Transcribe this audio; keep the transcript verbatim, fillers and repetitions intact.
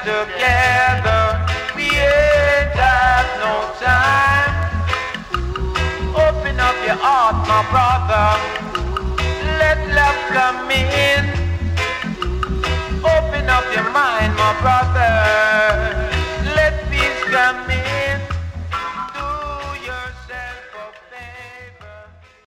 together. We ain't got no time. Open up your heart, my brother. Let love come in. Open up your mind, my brother. Let peace come in.